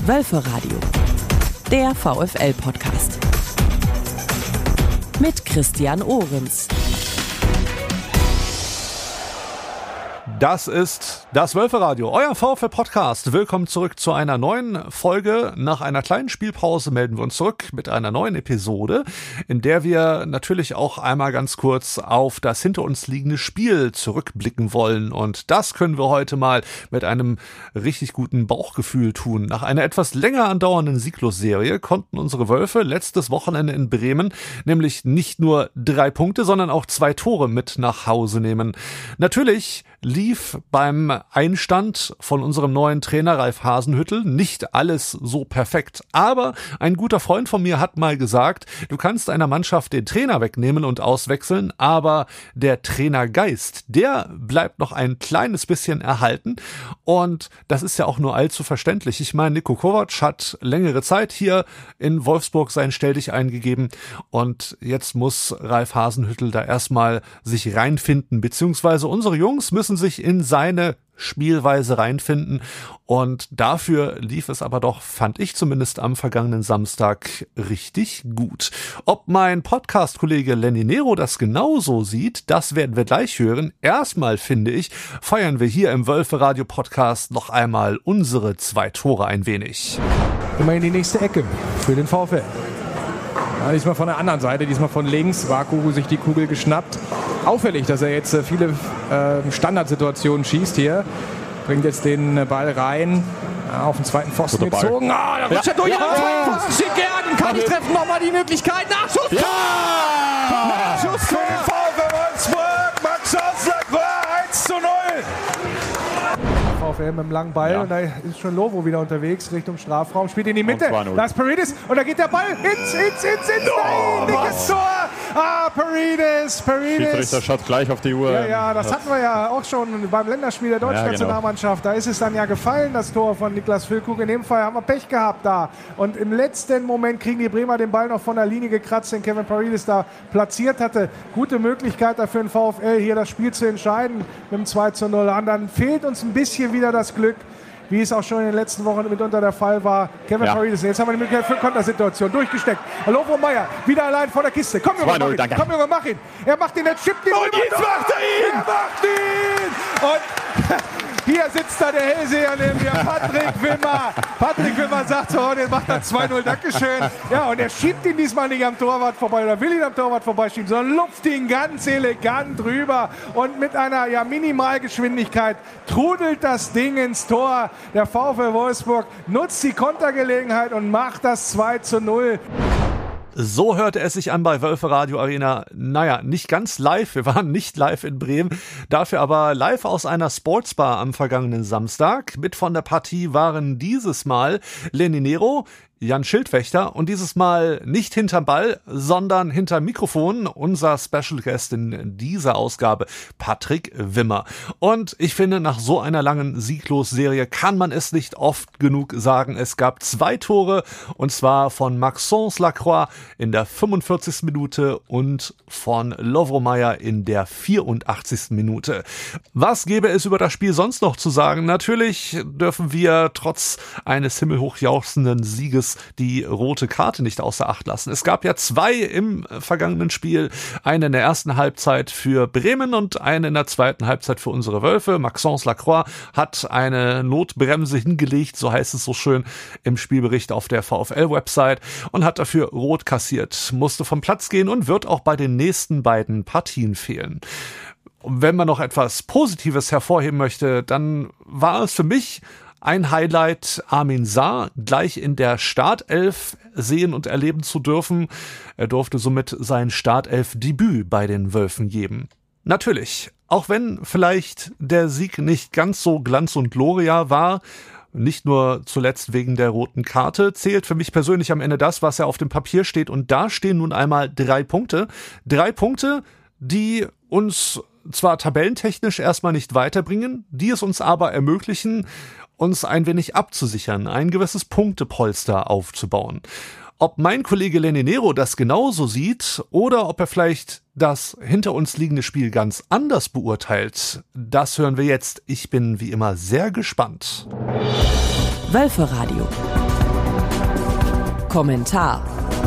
Wölferadio, der VfL-Podcast. Mit Christian Ohrens. Das ist das Wölferadio, euer VfL-Podcast. Willkommen zurück zu einer neuen Folge. Nach einer kleinen Spielpause melden wir uns zurück mit einer neuen Episode, in der wir natürlich auch einmal ganz kurz auf das hinter uns liegende Spiel zurückblicken wollen. Und das können wir heute mal mit einem richtig guten Bauchgefühl tun. Nach einer etwas länger andauernden Sieglosserie konnten unsere Wölfe letztes Wochenende in Bremen nämlich nicht nur 3 Punkte, sondern auch 2 Tore mit nach Hause nehmen. Natürlich lief beim Einstand von unserem neuen Trainer Ralf Hasenhüttl nicht alles so perfekt. Aber ein guter Freund von mir hat mal gesagt, du kannst einer Mannschaft den Trainer wegnehmen und auswechseln, aber der Trainergeist, der bleibt noch ein kleines bisschen erhalten. Und das ist ja auch nur allzu verständlich. Ich meine, Niko Kovac hat längere Zeit hier in Wolfsburg sein Stelldich eingegeben und jetzt muss Ralf Hasenhüttl da erstmal sich reinfinden, beziehungsweise unsere Jungs müssen sich in seine Spielweise reinfinden und dafür lief es aber doch, fand ich zumindest am vergangenen Samstag, richtig gut. Ob mein Podcast-Kollege Lenny Nero das genauso sieht, das werden wir gleich hören. Erstmal, finde ich, feiern wir hier im Wölferadio-Podcast noch einmal unsere 2 Tore ein wenig. Immer in die nächste Ecke für den VfL. Ja, diesmal von der anderen Seite, diesmal von links. Vaku sich die Kugel geschnappt. Auffällig, dass er jetzt viele Standardsituationen schießt hier. Bringt jetzt den Ball rein. Auf den zweiten Pfosten gezogen. Da rutscht er durch. Ja. Den zweiten Pfosten steht Gerden. Kann nicht treffen. Nochmal die Möglichkeit. Nachschuss. Ja! Nachschuss für den VfL Wolfsburg. Maxence Lacroix 1:0. VfL mit dem langen Ball und da ist schon Lovo wieder unterwegs Richtung Strafraum, spielt in die Mitte, da ist Paredes und da geht der Ball ins nein, dickes Tor! Paredes! Schiedsrichter schaut gleich auf die Uhr. Ja, das hatten wir ja auch schon beim Länderspiel der deutschen Nationalmannschaft, da ist es dann ja gefallen, das Tor von Niklas Füllkrug, in dem Fall haben wir Pech gehabt da und im letzten Moment kriegen die Bremer den Ball noch von der Linie gekratzt, den Kevin Paredes da platziert hatte, gute Möglichkeit dafür den VfL hier das Spiel zu entscheiden mit dem 2:0 und dann fehlt uns ein bisschen wieder das Glück, wie es auch schon in den letzten Wochen mitunter der Fall war. Kevin Paredes, jetzt haben wir die Möglichkeit für Kontersituation, durchgesteckt. Lovo Meyer, wieder allein vor der Kiste. Komm Junge, mach ihn. Er macht ihn, er chippt ihn. Und jetzt macht er ihn! Er macht ihn! Und hier sitzt da der Hellseher neben mir, Patrick Wimmer. Patrick Wimmer sagt so, der macht dann 2:0, Dankeschön. Ja, und er schiebt ihn diesmal nicht am Torwart vorbei oder will ihn am Torwart vorbeischieben, sondern lupft ihn ganz elegant drüber. Und mit einer Minimalgeschwindigkeit trudelt das Ding ins Tor. Der VfL Wolfsburg nutzt die Kontergelegenheit und macht das 2:0. So hörte es sich an bei Wölferadio Arena. Naja, nicht ganz live. Wir waren nicht live in Bremen. Dafür aber live aus einer Sportsbar am vergangenen Samstag. Mit von der Partie waren dieses Mal Lenny Nero, Jan Schildwächter und dieses Mal nicht hinterm Ball, sondern hinterm Mikrofon, unser Special Guest in dieser Ausgabe, Patrick Wimmer. Und ich finde, nach so einer langen Sieglos-Serie kann man es nicht oft genug sagen. Es gab 2 Tore und zwar von Maxence Lacroix in der 45. Minute und von Lovro Meyer in der 84. Minute. Was gäbe es über das Spiel sonst noch zu sagen? Natürlich dürfen wir trotz eines himmelhochjauchzenden Sieges die rote Karte nicht außer Acht lassen. Es gab ja 2 im vergangenen Spiel, eine in der ersten Halbzeit für Bremen und eine in der zweiten Halbzeit für unsere Wölfe. Maxence Lacroix hat eine Notbremse hingelegt, so heißt es so schön im Spielbericht auf der VfL-Website und hat dafür rot kassiert, musste vom Platz gehen und wird auch bei den nächsten beiden Partien fehlen. Und wenn man noch etwas Positives hervorheben möchte, dann war es für mich ein Highlight, Armin Saar gleich in der Startelf sehen und erleben zu dürfen. Er durfte somit sein Startelf-Debüt bei den Wölfen geben. Natürlich, auch wenn vielleicht der Sieg nicht ganz so Glanz und Gloria war, nicht nur zuletzt wegen der roten Karte, zählt für mich persönlich am Ende das, was ja auf dem Papier steht. Und da stehen nun einmal 3 Punkte. 3 Punkte, die uns zwar tabellentechnisch erstmal nicht weiterbringen, die es uns aber ermöglichen, uns ein wenig abzusichern, ein gewisses Punktepolster aufzubauen. Ob mein Kollege Lenny Nero das genauso sieht oder ob er vielleicht das hinter uns liegende Spiel ganz anders beurteilt, das hören wir jetzt. Ich bin wie immer sehr gespannt. Wölferadio, Kommentar.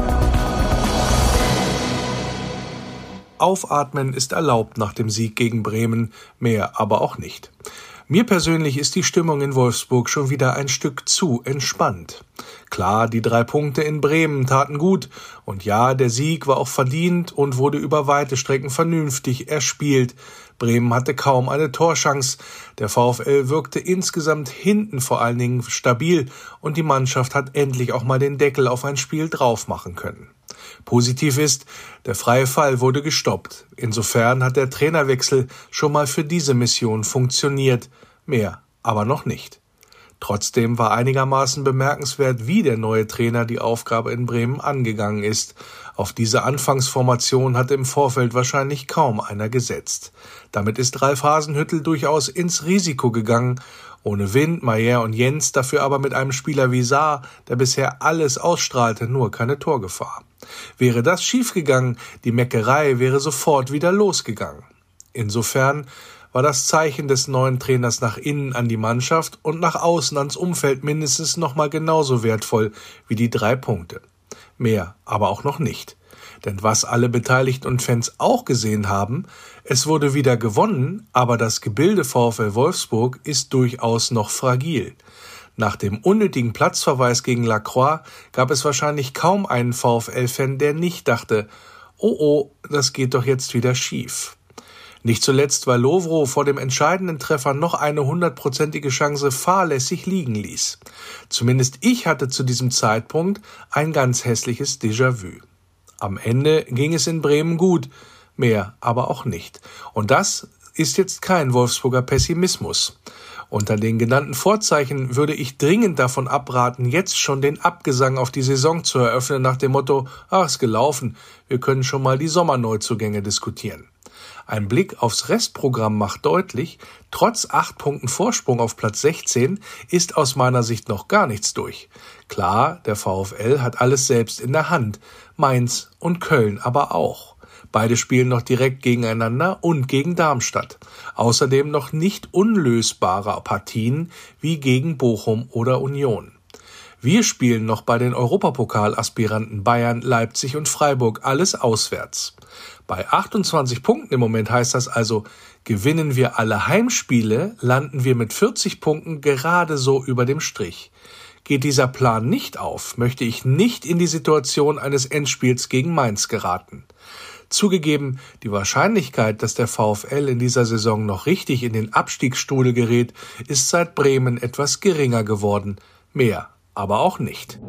Aufatmen ist erlaubt nach dem Sieg gegen Bremen, mehr aber auch nicht. Mir persönlich ist die Stimmung in Wolfsburg schon wieder ein Stück zu entspannt. Klar, die 3 Punkte in Bremen taten gut und ja, der Sieg war auch verdient und wurde über weite Strecken vernünftig erspielt. Bremen hatte kaum eine Torchance. Der VfL wirkte insgesamt hinten vor allen Dingen stabil und die Mannschaft hat endlich auch mal den Deckel auf ein Spiel drauf machen können. Positiv ist, der freie Fall wurde gestoppt. Insofern hat der Trainerwechsel schon mal für diese Mission funktioniert. Mehr aber noch nicht. Trotzdem war einigermaßen bemerkenswert, wie der neue Trainer die Aufgabe in Bremen angegangen ist. Auf diese Anfangsformation hatte im Vorfeld wahrscheinlich kaum einer gesetzt. Damit ist Ralf Hasenhüttl durchaus ins Risiko gegangen. Ohne Wind, Maier und Jens, dafür aber mit einem Spieler wie Saar, der bisher alles ausstrahlte, nur keine Torgefahr. Wäre das schiefgegangen, die Meckerei wäre sofort wieder losgegangen. Insofern war das Zeichen des neuen Trainers nach innen an die Mannschaft und nach außen ans Umfeld mindestens nochmal genauso wertvoll wie die 3 Punkte. Mehr aber auch noch nicht. Denn was alle Beteiligten und Fans auch gesehen haben, es wurde wieder gewonnen, aber das Gebilde VfL Wolfsburg ist durchaus noch fragil. Nach dem unnötigen Platzverweis gegen Lacroix gab es wahrscheinlich kaum einen VfL-Fan, der nicht dachte, oh, das geht doch jetzt wieder schief. Nicht zuletzt, weil Lovro vor dem entscheidenden Treffer noch eine 100%ige Chance fahrlässig liegen ließ. Zumindest ich hatte zu diesem Zeitpunkt ein ganz hässliches Déjà-vu. Am Ende ging es in Bremen gut, mehr aber auch nicht. Und das ist jetzt kein Wolfsburger Pessimismus. Unter den genannten Vorzeichen würde ich dringend davon abraten, jetzt schon den Abgesang auf die Saison zu eröffnen nach dem Motto, ist gelaufen, wir können schon mal die Sommerneuzugänge diskutieren. Ein Blick aufs Restprogramm macht deutlich, trotz 8 Punkten Vorsprung auf Platz 16 ist aus meiner Sicht noch gar nichts durch. Klar, der VfL hat alles selbst in der Hand, Mainz und Köln aber auch. Beide spielen noch direkt gegeneinander und gegen Darmstadt. Außerdem noch nicht unlösbare Partien wie gegen Bochum oder Union. Wir spielen noch bei den Europapokal-Aspiranten Bayern, Leipzig und Freiburg, alles auswärts. Bei 28 Punkten im Moment heißt das also, gewinnen wir alle Heimspiele, landen wir mit 40 Punkten gerade so über dem Strich. Geht dieser Plan nicht auf, möchte ich nicht in die Situation eines Endspiels gegen Mainz geraten. Zugegeben, die Wahrscheinlichkeit, dass der VfL in dieser Saison noch richtig in den Abstiegsstrudel gerät, ist seit Bremen etwas geringer geworden. Mehr aber auch nicht.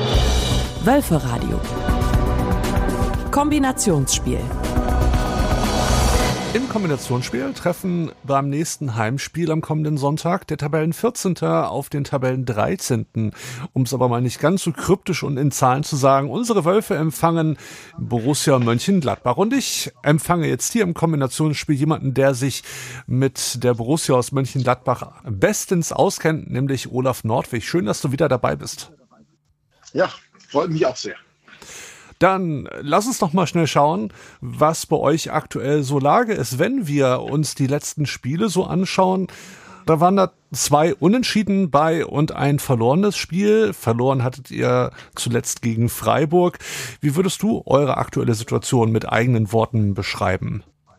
Wölferadio. Kombinationsspiel. Im Kombinationsspiel treffen beim nächsten Heimspiel am kommenden Sonntag der Tabellen 14. auf den Tabellen 13. Um es aber mal nicht ganz so kryptisch und in Zahlen zu sagen, unsere Wölfe empfangen Borussia Mönchengladbach. Und ich empfange jetzt hier im Kombinationsspiel jemanden, der sich mit der Borussia aus Mönchengladbach bestens auskennt, nämlich Olaf Nordwig. Schön, dass du wieder dabei bist. Ja, freut mich auch sehr. Dann lass uns noch mal schnell schauen, was bei euch aktuell so Lage ist. Wenn wir uns die letzten Spiele so anschauen, da waren da 2 Unentschieden bei und ein verlorenes Spiel. Verloren hattet ihr zuletzt gegen Freiburg. Wie würdest du eure aktuelle Situation mit eigenen Worten beschreiben?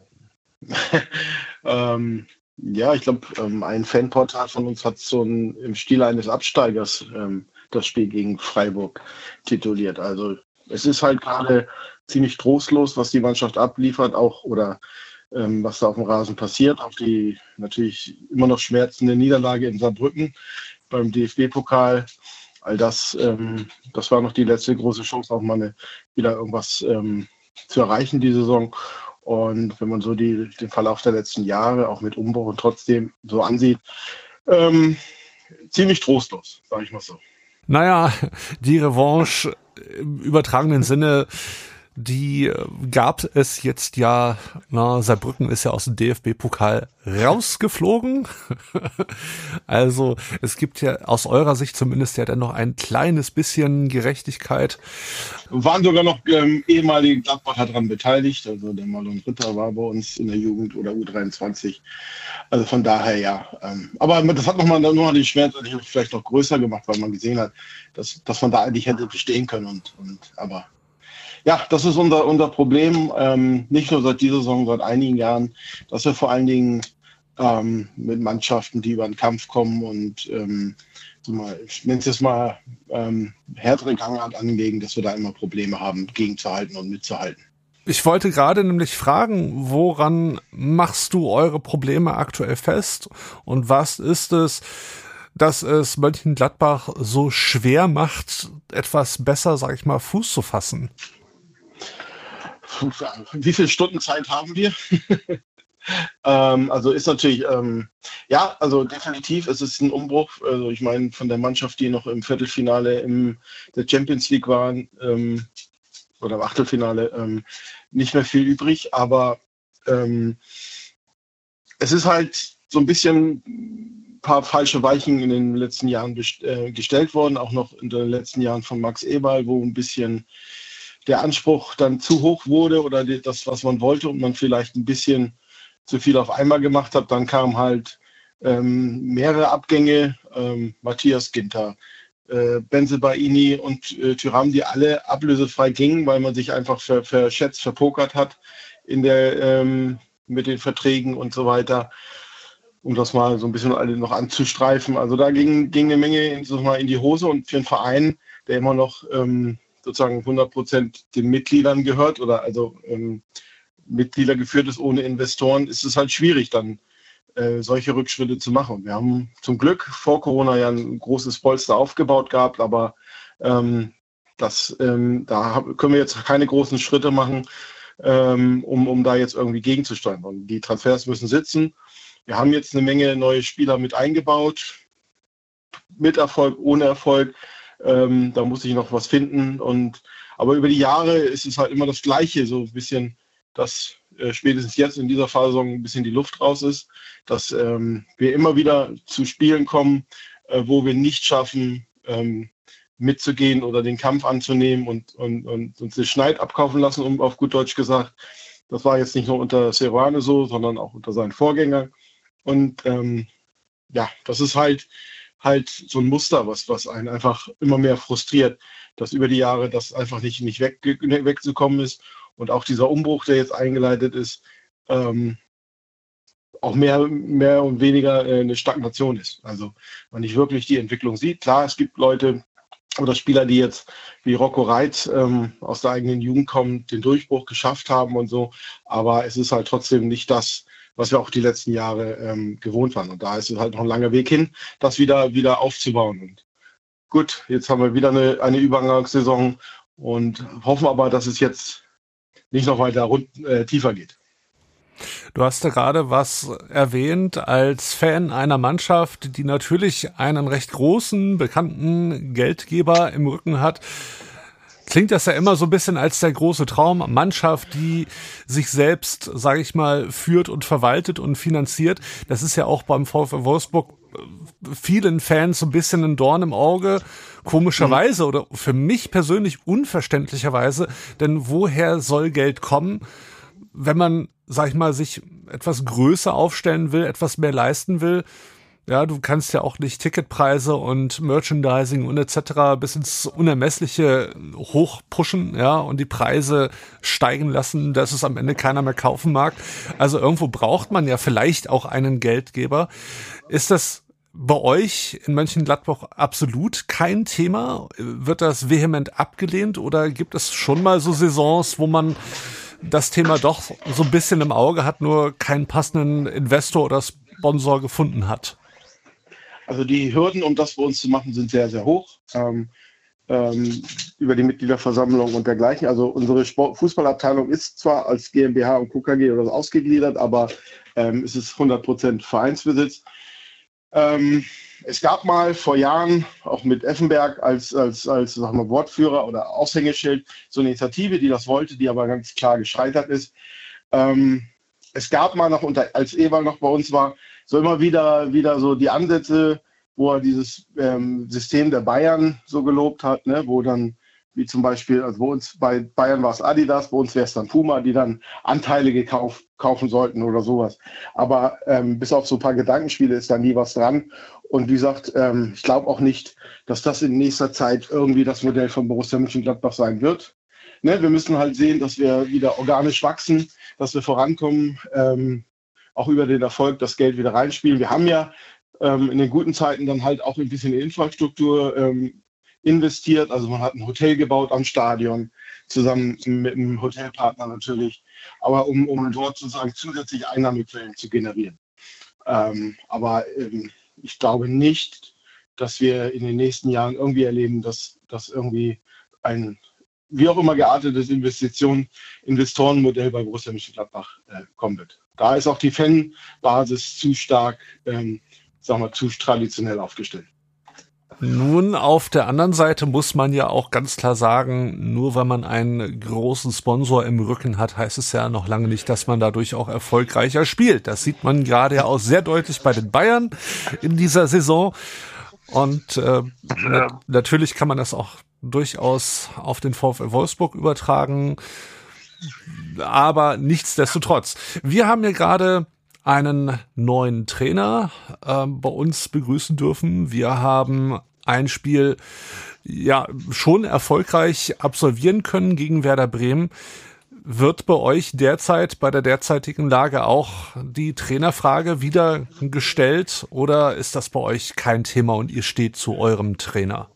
Ja, ich glaube, ein Fanportal von uns hat so im Stil eines Absteigers das Spiel gegen Freiburg tituliert. Also es ist halt gerade ziemlich trostlos, was die Mannschaft abliefert, auch oder was da auf dem Rasen passiert. Auch die natürlich immer noch schmerzende Niederlage in Saarbrücken beim DFB-Pokal. All das, das war noch die letzte große Chance, auch mal wieder irgendwas zu erreichen, die Saison. Und wenn man so den Verlauf der letzten Jahre, auch mit Umbruch und trotzdem so ansieht, ziemlich trostlos, sage ich mal so. Naja, die Revanche im übertragenen Sinne die gab es jetzt ja, Saarbrücken ist ja aus dem DFB-Pokal rausgeflogen. Also es gibt ja aus eurer Sicht zumindest ja dann noch ein kleines bisschen Gerechtigkeit. Waren sogar noch ehemalige Gladbacher daran beteiligt. Also der Marlon Ritter war bei uns in der Jugend oder U23. Also von daher ja. Aber das hat nochmal den Schmerz vielleicht noch größer gemacht, weil man gesehen hat, dass man da eigentlich hätte bestehen können. Aber ja, das ist unser Problem. Nicht nur seit dieser Saison, seit einigen Jahren, dass wir vor allen Dingen mit Mannschaften, die über den Kampf kommen und ich nenne es jetzt mal härtere Gangart anlegen, dass wir da immer Probleme haben, gegenzuhalten und mitzuhalten. Ich wollte gerade nämlich fragen, woran machst du eure Probleme aktuell fest und was ist es, dass es Mönchengladbach so schwer macht, etwas besser, sag ich mal, Fuß zu fassen? Wie viel Stunden Zeit haben wir? Also ist natürlich, also definitiv, es ist ein Umbruch. Also ich meine, von der Mannschaft, die noch im Viertelfinale der Champions League waren, oder im Achtelfinale, nicht mehr viel übrig. Aber es ist halt so ein bisschen ein paar falsche Weichen in den letzten Jahren gestellt worden, auch noch in den letzten Jahren von Max Eberl, wo ein bisschen der Anspruch dann zu hoch wurde oder das, was man wollte und man vielleicht ein bisschen zu viel auf einmal gemacht hat. Dann kamen halt mehrere Abgänge, Matthias Ginter, Bensebaini und Thuram, die alle ablösefrei gingen, weil man sich einfach verpokert hat mit den Verträgen und so weiter, um das mal so ein bisschen alle noch anzustreifen. Also da ging eine Menge in die Hose und für einen Verein, der immer noch sozusagen 100% den Mitgliedern gehört oder also Mitglieder geführt ist ohne Investoren, ist es halt schwierig, dann solche Rückschritte zu machen. Wir haben zum Glück vor Corona ja ein großes Polster aufgebaut gehabt, aber da können wir jetzt keine großen Schritte machen, um da jetzt irgendwie gegenzusteuern. Und die Transfers müssen sitzen. Wir haben jetzt eine Menge neue Spieler mit eingebaut, mit Erfolg, ohne Erfolg. Da muss ich noch was finden. Aber über die Jahre ist es halt immer das Gleiche, so ein bisschen, dass spätestens jetzt in dieser Phase ein bisschen die Luft raus ist, dass wir immer wieder zu Spielen kommen, wo wir nicht schaffen, mitzugehen oder den Kampf anzunehmen und uns den Schneid abkaufen lassen, um auf gut Deutsch gesagt. Das war jetzt nicht nur unter Seruane so, sondern auch unter seinen Vorgängern. Und das ist halt so ein Muster, was einen einfach immer mehr frustriert, dass über die Jahre das einfach nicht wegzukommen ist und auch dieser Umbruch, der jetzt eingeleitet ist, auch mehr und weniger eine Stagnation ist. Also man nicht wirklich die Entwicklung sieht. Klar, es gibt Leute oder Spieler, die jetzt wie Rocco Reitz aus der eigenen Jugend kommen, den Durchbruch geschafft haben und so, aber es ist halt trotzdem nicht das, was wir auch die letzten Jahre gewohnt waren. Und da ist es halt noch ein langer Weg hin, das wieder aufzubauen. Und gut, jetzt haben wir wieder eine Übergangssaison und hoffen aber, dass es jetzt nicht noch weiter tiefer geht. Du hast ja gerade was erwähnt als Fan einer Mannschaft, die natürlich einen recht großen, bekannten Geldgeber im Rücken hat. Klingt das ja immer so ein bisschen als der große Traum. Mannschaft, die sich selbst, sage ich mal, führt und verwaltet und finanziert. Das ist ja auch beim VfL Wolfsburg vielen Fans so ein bisschen ein Dorn im Auge. Komischerweise oder für mich persönlich unverständlicherweise. Denn woher soll Geld kommen, wenn man, sag ich mal, sich etwas größer aufstellen will, etwas mehr leisten will? Ja, du kannst ja auch nicht Ticketpreise und Merchandising und etc. bis ins Unermessliche hochpushen, ja, und die Preise steigen lassen, dass es am Ende keiner mehr kaufen mag. Also irgendwo braucht man ja vielleicht auch einen Geldgeber. Ist das bei euch in Mönchengladbach absolut kein Thema? Wird das vehement abgelehnt oder gibt es schon mal so Saisons, wo man das Thema doch so ein bisschen im Auge hat, nur keinen passenden Investor oder Sponsor gefunden hat? Also die Hürden, um das bei uns zu machen, sind sehr, sehr hoch. Über die Mitgliederversammlung und dergleichen. Also unsere Fußballabteilung ist zwar als GmbH und KKG oder so ausgegliedert, aber es ist 100% Vereinsbesitz. Es gab mal vor Jahren, auch mit Effenberg als sagen wir, Wortführer oder Aushängeschild, so eine Initiative, die das wollte, die aber ganz klar gescheitert ist. Es gab mal noch, als Ewald noch bei uns war, so immer wieder so die Ansätze, wo er dieses System der Bayern so gelobt hat, ne, wo dann, wie zum Beispiel, also bei uns bei Bayern war es Adidas, bei uns wäre es dann Puma, die dann Anteile kaufen sollten oder sowas. Aber bis auf so ein paar Gedankenspiele ist da nie was dran. Und wie gesagt, ich glaube auch nicht, dass das in nächster Zeit irgendwie das Modell von Borussia Mönchengladbach sein wird. Ne, wir müssen halt sehen, dass wir wieder organisch wachsen, dass wir vorankommen, auch über den Erfolg das Geld wieder reinspielen. Wir haben ja in den guten Zeiten dann halt auch ein bisschen in Infrastruktur investiert. Also man hat ein Hotel gebaut am Stadion, zusammen mit einem Hotelpartner natürlich, aber um dort sozusagen zusätzliche Einnahmequellen zu generieren. Aber ich glaube nicht, dass wir in den nächsten Jahren irgendwie erleben, dass irgendwie ein wie auch immer geartetes Investorenmodell bei Borussia Mönchengladbach kommen wird. Da ist auch die Fanbasis zu stark, zu traditionell aufgestellt. Nun, auf der anderen Seite muss man ja auch ganz klar sagen, nur weil man einen großen Sponsor im Rücken hat, heißt es ja noch lange nicht, dass man dadurch auch erfolgreicher spielt. Das sieht man gerade ja auch sehr deutlich bei den Bayern in dieser Saison. Und natürlich kann man das auch durchaus auf den VfL Wolfsburg übertragen, aber nichtsdestotrotz. Wir haben ja gerade einen neuen Trainer bei uns begrüßen dürfen. Wir haben ein Spiel ja schon erfolgreich absolvieren können gegen Werder Bremen. Wird bei euch derzeit, bei der derzeitigen Lage auch die Trainerfrage wieder gestellt oder ist das bei euch kein Thema und ihr steht zu eurem Trainer?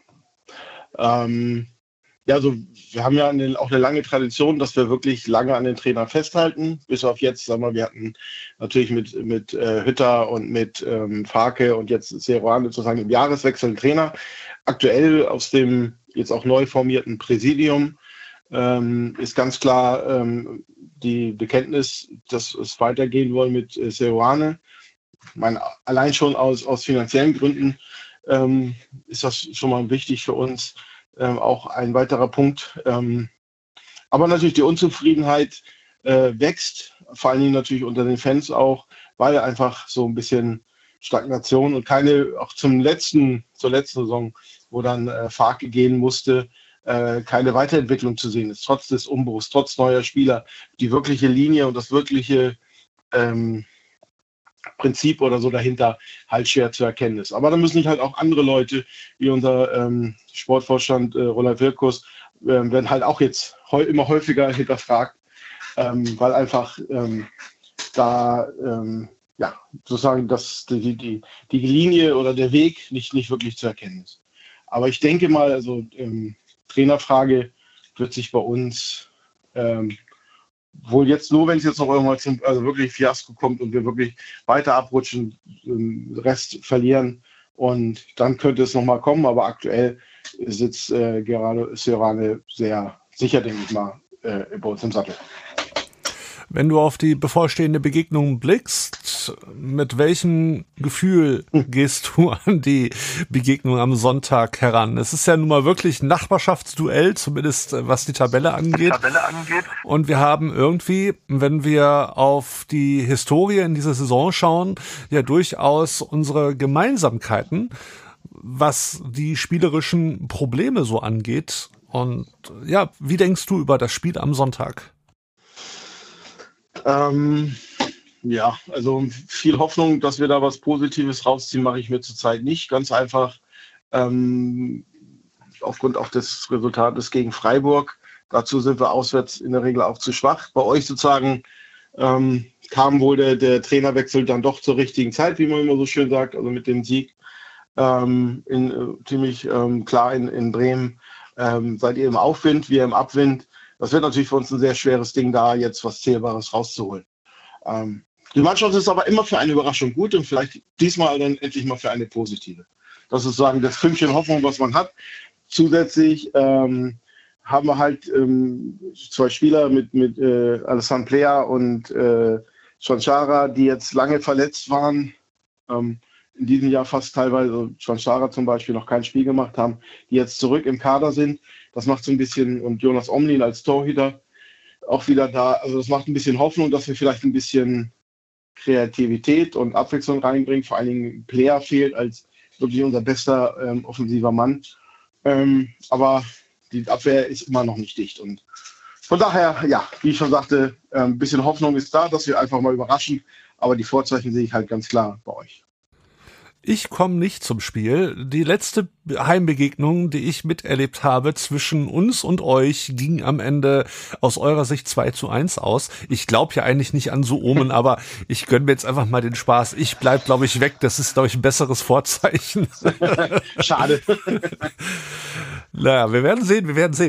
Ja, also wir haben ja auch eine lange Tradition, dass wir wirklich lange an den Trainern festhalten. Bis auf jetzt, sagen wir hatten natürlich mit Hütter und mit Farke und jetzt Seoane sozusagen im Jahreswechsel einen Trainer. Aktuell aus dem jetzt auch neu formierten Präsidium ist ganz klar die Bekenntnis, dass es weitergehen soll mit Seoane. Ich meine, allein schon aus finanziellen Gründen ist das schon mal wichtig für uns. Auch ein weiterer Punkt. Aber natürlich die Unzufriedenheit wächst, vor allen Dingen natürlich unter den Fans auch, weil einfach so ein bisschen Stagnation und auch zur letzten Saison, wo dann Farke gehen musste, keine Weiterentwicklung zu sehen ist, trotz des Umbruchs, trotz neuer Spieler. Die wirkliche Linie und das wirkliche Prinzip oder so dahinter halt schwer zu erkennen ist. Aber da müssen sich halt auch andere Leute, wie unser Sportvorstand Roland Wirkus, werden halt auch jetzt immer häufiger hinterfragt, weil einfach sozusagen die Linie oder der Weg nicht wirklich zu erkennen ist. Aber ich denke mal, also Trainerfrage wird sich bei uns wohl jetzt nur, wenn es jetzt noch irgendwann wirklich Fiasko kommt und wir wirklich weiter abrutschen, Rest verlieren und dann könnte es nochmal kommen, aber aktuell sitzt gerade Seoane sehr sicher, denke ich mal, bei uns im Sattel. Wenn du auf die bevorstehende Begegnung blickst, mit welchem Gefühl gehst du an die Begegnung am Sonntag heran? Es ist ja nun mal wirklich ein Nachbarschaftsduell, zumindest was die Tabelle angeht. Und wir haben irgendwie, wenn wir auf die Historie in dieser Saison schauen, ja durchaus unsere Gemeinsamkeiten, was die spielerischen Probleme so angeht. Und ja, wie denkst du über das Spiel am Sonntag? Ja, also viel Hoffnung, dass wir da was Positives rausziehen, mache ich mir zurzeit nicht. Ganz einfach aufgrund auch des Resultates gegen Freiburg. Dazu sind wir auswärts in der Regel auch zu schwach. Bei euch sozusagen kam wohl der Trainerwechsel dann doch zur richtigen Zeit, wie man immer so schön sagt, also mit dem Sieg ziemlich klar in Bremen. Seid ihr im Aufwind, wir im Abwind. Das wird natürlich für uns ein sehr schweres Ding, da jetzt was Zählbares rauszuholen. Die Mannschaft ist aber immer für eine Überraschung gut und vielleicht diesmal dann endlich mal für eine positive. Das ist sozusagen das Fünkchen Hoffnung, was man hat. Zusätzlich haben wir halt zwei Spieler mit Alassane Plea und Chanchara, die jetzt lange verletzt waren. in diesem Jahr fast teilweise, Schwanstara zum Beispiel, noch kein Spiel gemacht haben, die jetzt zurück im Kader sind. Das macht so ein bisschen, und Jonas Omlin als Torhüter auch wieder da. Also das macht ein bisschen Hoffnung, dass wir vielleicht ein bisschen Kreativität und Abwechslung reinbringen. Vor allen Dingen Player fehlt als wirklich unser bester offensiver Mann. Aber die Abwehr ist immer noch nicht dicht. Und von daher, ja, wie ich schon sagte, ein bisschen Hoffnung ist da, dass wir einfach mal überraschen. Aber die Vorzeichen sehe ich halt ganz klar bei euch. Ich komme nicht zum Spiel. Die letzte Heimbegegnung, die ich miterlebt habe zwischen uns und euch, ging am Ende aus eurer Sicht 2:1 aus. Ich glaube ja eigentlich nicht an so Omen, aber ich gönne mir jetzt einfach mal den Spaß. Ich bleib, glaube ich, weg. Das ist, glaube ich, ein besseres Vorzeichen. Schade. Naja, wir werden sehen.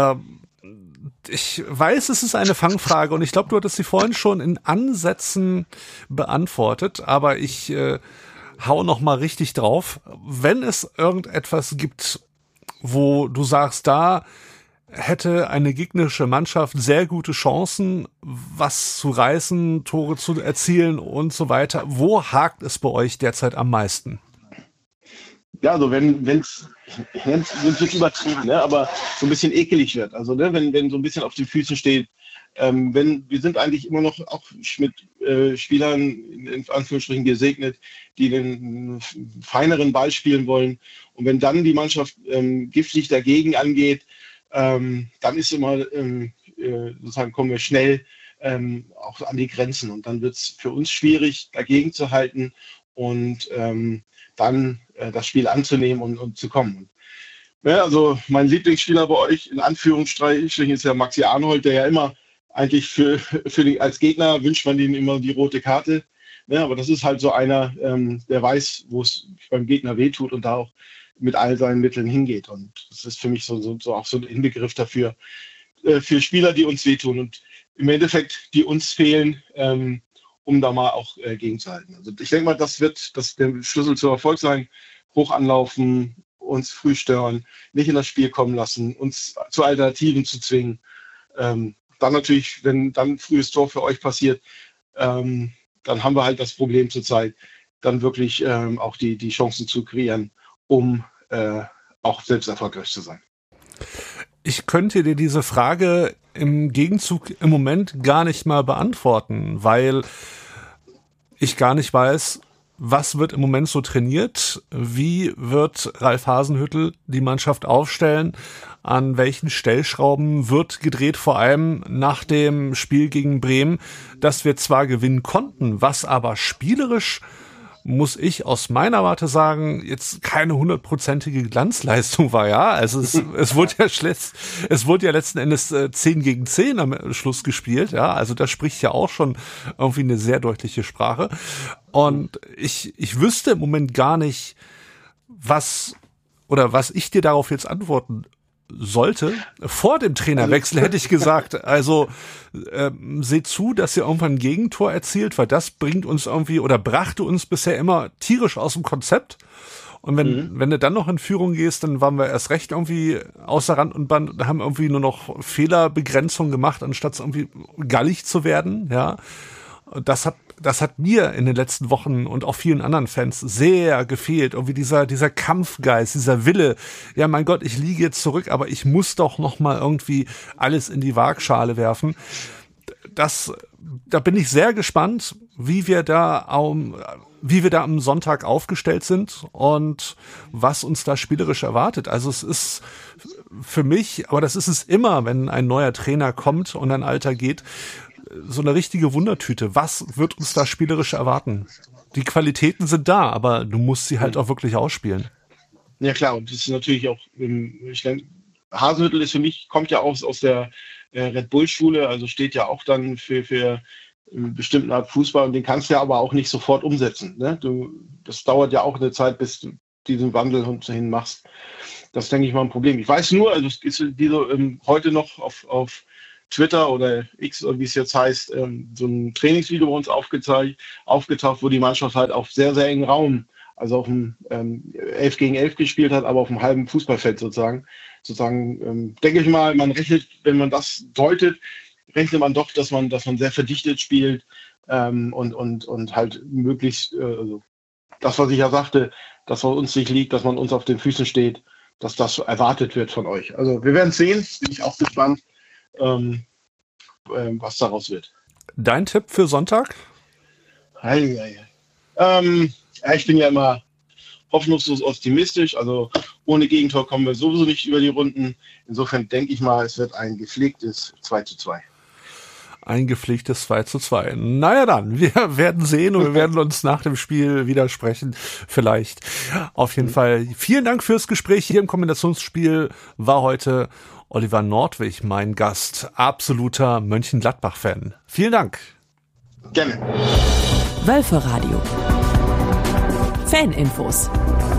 Ich weiß, es ist eine Fangfrage und ich glaube, du hattest sie vorhin schon in Ansätzen beantwortet, aber ich hau noch mal richtig drauf. Wenn es irgendetwas gibt, wo du sagst, da hätte eine gegnerische Mannschaft sehr gute Chancen, was zu reißen, Tore zu erzielen und so weiter, wo hakt es bei euch derzeit am meisten? Ja, also wenn es wird übertrieben, ne, aber so ein bisschen ekelig wird. Also ne, wenn so ein bisschen auf den Füßen steht, wir sind eigentlich immer noch auch mit Spielern in Anführungsstrichen gesegnet, die den feineren Ball spielen wollen. Und wenn dann die Mannschaft giftig dagegen angeht, dann ist immer sozusagen kommen wir schnell auch an die Grenzen. Und dann wird es für uns schwierig, dagegen zu halten und dann das Spiel anzunehmen und zu kommen. Ja, also mein Lieblingsspieler bei euch in Anführungsstrichen ist ja Maxi Arnold, der ja immer eigentlich als Gegner wünscht man ihnen immer die rote Karte. Ja, aber das ist halt so einer, der weiß, wo es beim Gegner wehtut und da auch mit all seinen Mitteln hingeht. Und das ist für mich so auch so ein Inbegriff dafür, für Spieler, die uns wehtun und im Endeffekt, die uns fehlen, um da mal auch gegenzuhalten. Also ich denke mal, das wird der Schlüssel zum Erfolg sein. Hoch anlaufen, uns früh stören, nicht in das Spiel kommen lassen, uns zu Alternativen zu zwingen. Dann natürlich, wenn dann frühes Tor für euch passiert, dann haben wir halt das Problem zurzeit, dann wirklich auch die Chancen zu kreieren, um auch selbst erfolgreich zu sein. Ich könnte dir diese Frage im Gegenzug im Moment gar nicht mal beantworten, weil ich gar nicht weiß, was wird im Moment so trainiert? Wie wird Ralf Hasenhüttl die Mannschaft aufstellen? An welchen Stellschrauben wird gedreht? Vor allem nach dem Spiel gegen Bremen, dass wir zwar gewinnen konnten, was aber spielerisch, muss ich aus meiner Warte sagen, jetzt keine 100%ige Glanzleistung war, ja. Also es wurde ja letzten Endes 10-10 am Schluss gespielt, ja. Also das spricht ja auch schon irgendwie eine sehr deutliche Sprache. Und ich wüsste im Moment gar nicht, was ich dir darauf jetzt antworten sollte. Vor dem Trainerwechsel hätte ich gesagt, also seht zu, dass ihr irgendwann ein Gegentor erzielt, weil das bringt uns irgendwie oder brachte uns bisher immer tierisch aus dem Konzept. Und wenn du dann noch in Führung gehst, dann waren wir erst recht irgendwie außer Rand und Band, haben irgendwie nur noch Fehlerbegrenzung gemacht, anstatt irgendwie gallig zu werden, ja. Das hat mir in den letzten Wochen und auch vielen anderen Fans sehr gefehlt. Irgendwie dieser Kampfgeist, dieser Wille. Ja, mein Gott, ich liege jetzt zurück, aber ich muss doch noch mal irgendwie alles in die Waagschale werfen. Da bin ich sehr gespannt, wie wir da am Sonntag aufgestellt sind und was uns da spielerisch erwartet. Also es ist für mich, aber das ist es immer, wenn ein neuer Trainer kommt und ein alter geht, so eine richtige Wundertüte. Was wird uns da spielerisch erwarten? Die Qualitäten sind da, aber du musst sie halt auch wirklich ausspielen. Ja klar, und das ist natürlich auch, Hasenhüttl ist für mich, kommt ja auch aus der Red Bull-Schule, also steht ja auch dann für eine bestimmte Art Fußball und den kannst du ja aber auch nicht sofort umsetzen. Ne? Das dauert ja auch eine Zeit, bis du diesen Wandel hin machst. Das ist, denke ich mal, ein Problem. Ich weiß nur, also es ist heute noch auf Twitter oder X, oder wie es jetzt heißt, so ein Trainingsvideo bei uns aufgetaucht, wo die Mannschaft halt auf sehr, sehr engen Raum, also auf dem 11 gegen 11 gespielt hat, aber auf einem halben Fußballfeld sozusagen, denke ich mal, man rechnet, wenn man das deutet, rechnet man doch, dass man sehr verdichtet spielt und halt möglichst das, was ich ja sagte, dass man uns nicht liegt, dass man uns auf den Füßen steht, dass das erwartet wird von euch. Also wir werden sehen, bin ich auch gespannt, was daraus wird. Dein Tipp für Sonntag? Ich bin ja immer hoffnungslos optimistisch, also ohne Gegentor kommen wir sowieso nicht über die Runden. Insofern denke ich mal, es wird ein gepflegtes 2:2. Ein gepflegtes 2:2. Naja dann, wir werden sehen und wir werden uns nach dem Spiel widersprechen. Vielleicht. Auf jeden Fall. Vielen Dank fürs Gespräch. Hier im Kombinationsspiel war heute Oliver Nordwig mein Gast. Absoluter Mönchengladbach-Fan. Vielen Dank. Gerne. Wölferadio. Faninfos.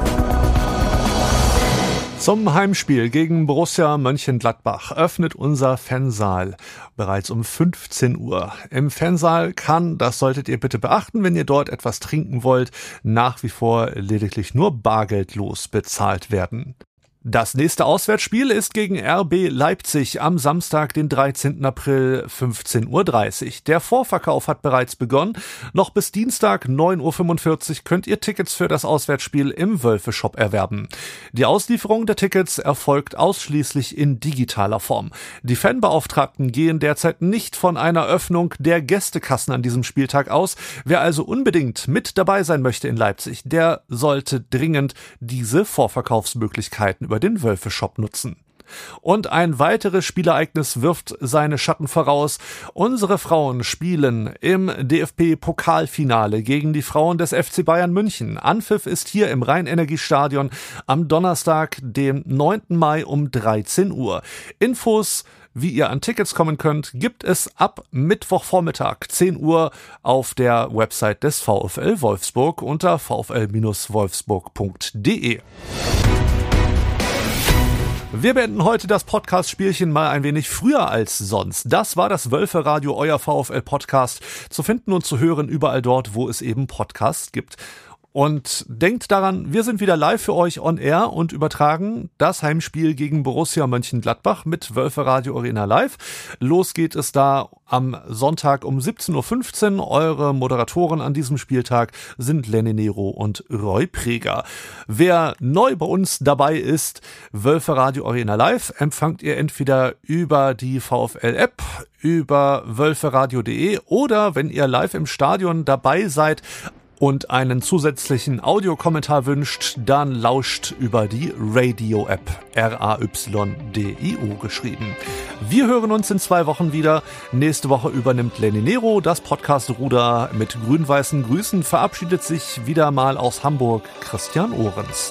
Zum Heimspiel gegen Borussia Mönchengladbach öffnet unser Fansaal bereits um 15 Uhr. Im Fansaal kann, das solltet ihr bitte beachten, wenn ihr dort etwas trinken wollt, nach wie vor lediglich nur bargeldlos bezahlt werden. Das nächste Auswärtsspiel ist gegen RB Leipzig am Samstag, den 13. April, 15:30 Uhr. Der Vorverkauf hat bereits begonnen. Noch bis Dienstag, 9:45 Uhr, könnt ihr Tickets für das Auswärtsspiel im Wölfe-Shop erwerben. Die Auslieferung der Tickets erfolgt ausschließlich in digitaler Form. Die Fanbeauftragten gehen derzeit nicht von einer Öffnung der Gästekassen an diesem Spieltag aus. Wer also unbedingt mit dabei sein möchte in Leipzig, der sollte dringend diese Vorverkaufsmöglichkeiten über den Wölfe-Shop nutzen. Und ein weiteres Spielereignis wirft seine Schatten voraus. Unsere Frauen spielen im DFB-Pokalfinale gegen die Frauen des FC Bayern München. Anpfiff ist hier im Rhein-Energie-Stadion am Donnerstag, dem 9. Mai um 13 Uhr. Infos, wie ihr an Tickets kommen könnt, gibt es ab Mittwochvormittag 10 Uhr auf der Website des VfL Wolfsburg unter vfl-wolfsburg.de. Wir beenden heute das Podcast-Spielchen mal ein wenig früher als sonst. Das war das Wölferadio, euer VfL-Podcast, zu finden und zu hören überall dort, wo es eben Podcasts gibt. Und denkt daran, wir sind wieder live für euch on air und übertragen das Heimspiel gegen Borussia Mönchengladbach mit Wölferadio Arena Live. Los geht es da am Sonntag um 17:15 Uhr. Eure Moderatoren an diesem Spieltag sind Lenny Nero und Roy Preger. Wer neu bei uns dabei ist, Wölferadio Arena Live empfangt ihr entweder über die VfL-App, über wölferadio.de oder wenn ihr live im Stadion dabei seid und einen zusätzlichen Audiokommentar wünscht, dann lauscht über die Radio-App, RAYDIO geschrieben. Wir hören uns in 2 Wochen wieder. Nächste Woche übernimmt Lenny Nero das Podcast-Ruder. Mit grün-weißen Grüßen verabschiedet sich wieder mal aus Hamburg Christian Ohrens.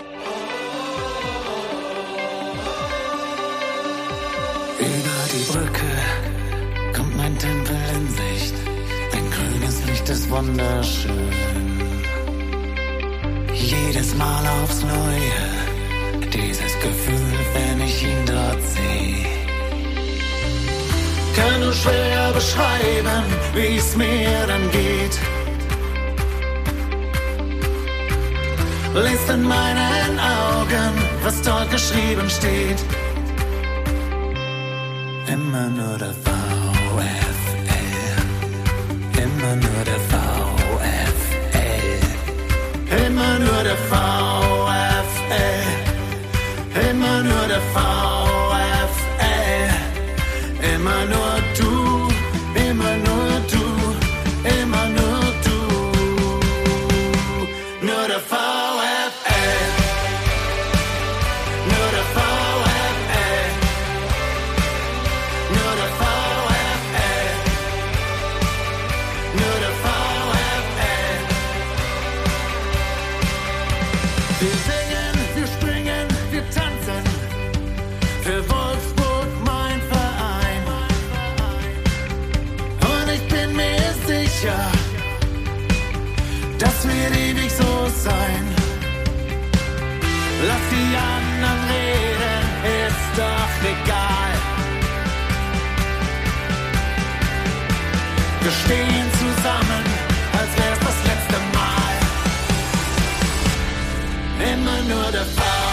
Über die Brücke kommt mein Tempel in Sicht. Ein grünes Licht ist wunderschön. Jedes Mal aufs Neue, dieses Gefühl, wenn ich ihn dort sehe. Kann nur schwer beschreiben, wie es mir dann geht. Lest in meinen Augen, was dort geschrieben steht. Immer nur der VfL, immer nur der VfL. Immer nur der VfL, immer nur der VfL, immer nur du, immer nur du, immer nur du, nur der VfL, nur der VfL, nur der VfL, nur der VfL. Wir singen, wir springen, wir tanzen, für Wolfsburg mein Verein. Und ich bin mir sicher, das wird ewig so sein. Lass die anderen reden, ist doch egal. Wir stehen zusammen, als wär's das letzte Mal. Immer nur der Fall.